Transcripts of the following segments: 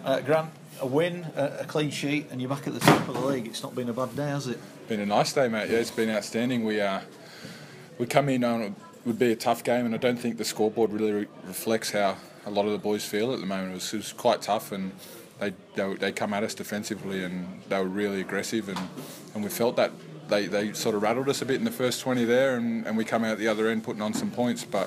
Grant, a win, a clean sheet, and you're back at the top of the league. It's not been a bad day, has it? Been a nice day, mate. Yeah, it's been outstanding. We come in on it would be a tough game, and I don't think the scoreboard really reflects how a lot of the boys feel at the moment. It was quite tough, and they come at us defensively, and they were really aggressive, and we felt that they sort of rattled us a bit in the first 20 there, and we come out the other end putting on some points. But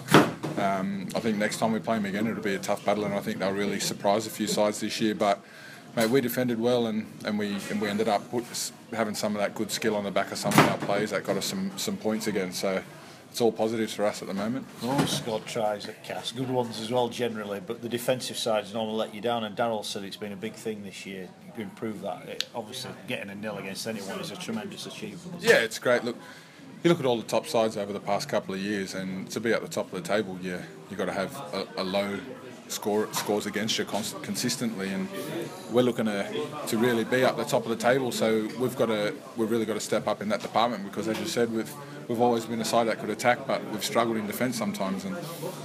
I think next time we play them again, it'll be a tough battle, and I think they'll really surprise a few sides this year. But mate, we defended well, and we ended up having some of that good skill on the back of some of our players that got us some points again. So it's all positives for us at the moment. Oh, scored tries at Cass, good ones as well generally, but the defensive side has normally let you down, and Darryl said it's been a big thing this year to improve that. Obviously getting a nil against anyone is a tremendous achievement. Yeah, it's great. Look, you look at all the top sides over the past couple of years, and to be at the top of the table, you've got to have a low scores against you consistently, and we're looking to really be up the top of the table. So we've really got to step up in that department, because as you said, we've always been a side that could attack, but we've struggled in defence sometimes, and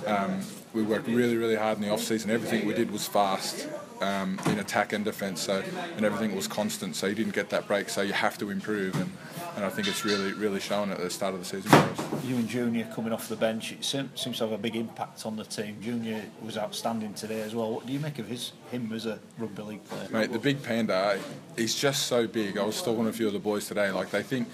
we worked really, really hard in the off-season. Everything we did was fast in attack and defence, and everything was constant, so you didn't get that break, so you have to improve, and I think it's really, really shown at the start of the season for us. You and Junior coming off the bench, it seems to have a big impact on the team. Junior was outstanding today as well. What do you make of him as a rugby league player? Mate, the big panda, he's just so big. I was talking to a few of the boys today, like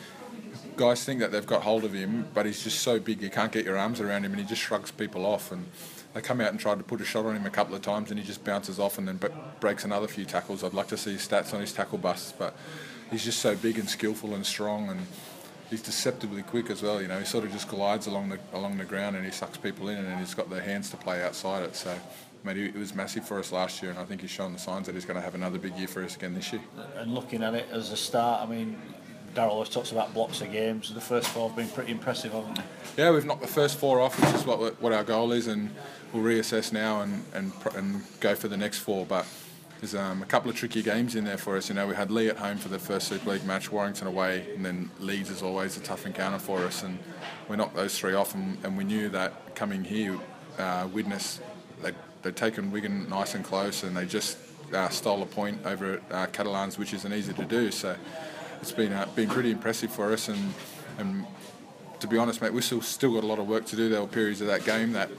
guys think that they've got hold of him, but he's just so big you can't get your arms around him, and he just shrugs people off, and they come out and try to put a shot on him a couple of times, and he just bounces off and then breaks another few tackles. I'd like to see his stats on his tackle busts, but he's just so big and skillful and strong, and he's deceptively quick as well. He sort of just glides along the ground, and he sucks people in, and he's got the hands to play outside it. So mate, it was massive for us last year, and I think he's shown the signs that he's going to have another big year for us again this year. And looking at it as a start, I mean, Darryl always talks about blocks of games. The first 4 have been pretty impressive, haven't they? Yeah, we've knocked the first 4 off, which is what our goal is, and we'll reassess now and go for the next 4. But there's a couple of tricky games in there for us. We had Lee at home for the first Super League match, Warrington away, and then Leeds is always a tough encounter for us. And we knocked those 3 off, and we knew that coming here, Widnes, they'd taken Wigan nice and close, and they just stole a point over at Catalans, which isn't easy to do. So it's been pretty impressive for us, and to be honest, mate, we've still got a lot of work to do. There were periods of that game that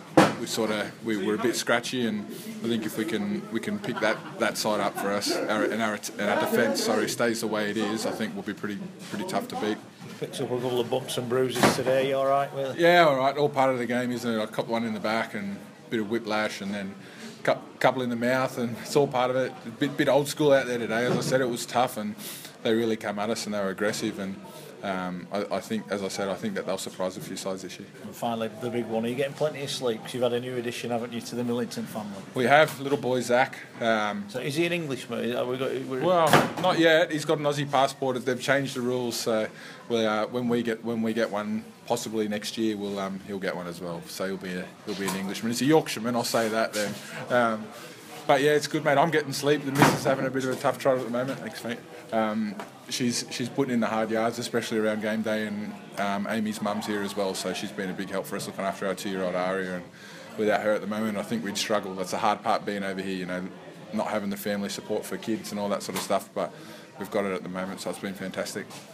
we were a bit scratchy, and I think if we can pick that side up for us, and our defence stays the way it is, I think we'll be pretty tough to beat. Picks up a couple of bumps and bruises today. You all right with it? Yeah, all right. All part of the game, isn't it? I caught one in the back and a bit of whiplash, and then a couple in the mouth, and it's all part of it. A bit old school out there today. As I said, it was tough, and they really come at us, and they were aggressive, and I think, as I said, I think that they'll surprise a few sides this year. And finally, the big one, are you getting plenty of sleep? Because you've had a new addition, haven't you, to the Millington family? We have, little boy Zach. So is he an Englishman? Well, not yet. He's got an Aussie passport. They've changed the rules, so when we get one, possibly next year, he'll get one as well. So he'll be an Englishman. He's a Yorkshireman, I'll say that then. But yeah, it's good, mate. I'm getting sleep. The missus is having a bit of a tough trot at the moment. Thanks, mate. She's putting in the hard yards, especially around game day, and Amy's mum's here as well, so she's been a big help for us looking after our 2-year-old Aria, and without her at the moment, I think we'd struggle. That's the hard part being over here, not having the family support for kids and all that sort of stuff, but we've got it at the moment, so it's been fantastic.